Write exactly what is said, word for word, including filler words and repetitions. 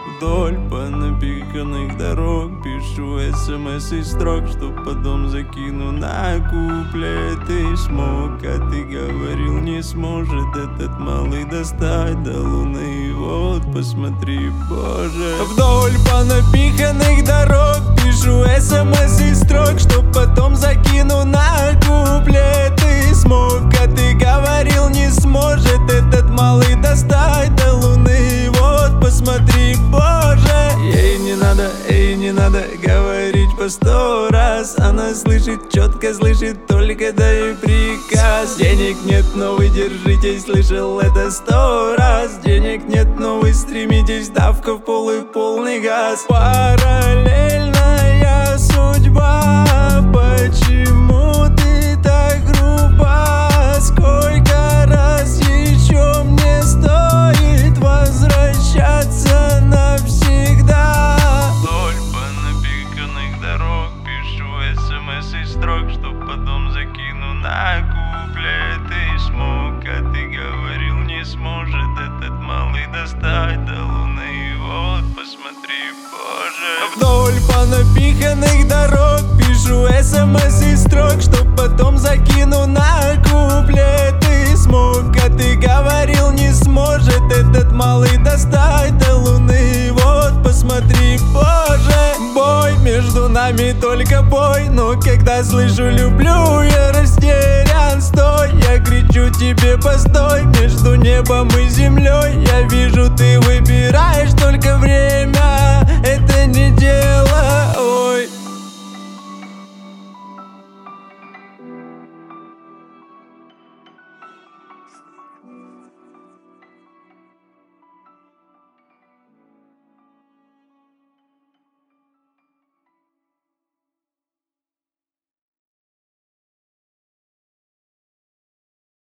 Вдоль по напиханных дорог пишу смс из строк, что потом закину на куплеты. Смог, а ты говорил, не сможет этот малый достать до луны. Вот посмотри, боже. Вдоль по напиханных дорог пишу смс из строк, что потом закину на куплеты. Смог, а ты говорил, не сможет этот малый достать до луны. Вот посмотри, боже. Ей не надо, ей не надо говорить по сто раз. Она слышит, четко слышит, только дай приказ. Денег нет, но вы держитесь, слышал это сто раз. Денег нет, но вы стремитесь, ставка в пол и полный газ. Параллельная судьба, почему ты так груба? Сколько раз еще мне стоит возвращаться навсегда? Вдоль по напиханных дорог пишу смс из строк, что потом закину на куплеты. Смог, а ты говорил, не сможет этот малый достать до луны. Вот посмотри, боже. Вдоль по напиханных дорог пишу смс из строк, что потом закину на куплеты. Смог, а ты говорил, не сможет этот малый достать до луны. Вот посмотри, боже. Бой между нами, только бой, но когда слышу люблю, я растерян. Стой, я кричу тебе постой. Между небом и землей я вижу, ты выбираешь только